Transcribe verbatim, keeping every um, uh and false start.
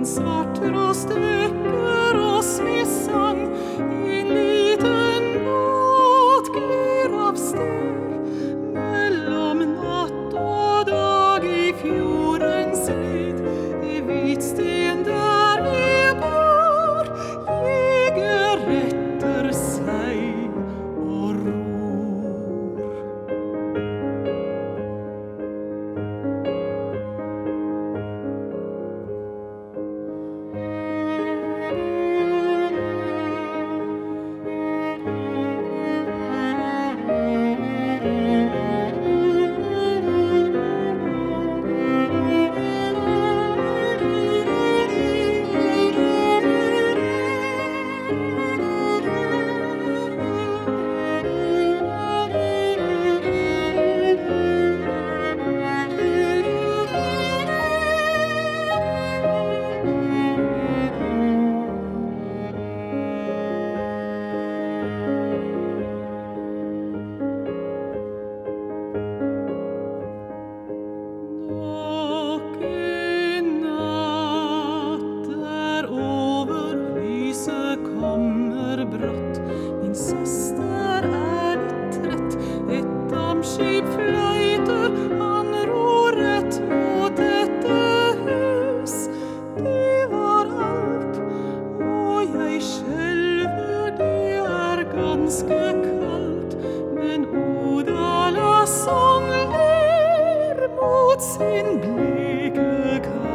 En svart rost vekker oss med sang. En liten båt glir av sted mellom natt og dag i fjordens led. I hvitsten der vi bor, jeger etter seg og ror. Kommer brått, min søster er litt trett. Et dampskip fløyter, han ror rett mot dette hus. Det var alt, og jeg skjelver, det er ganske kaldt. Men Odala som ler mot sin bleke kall.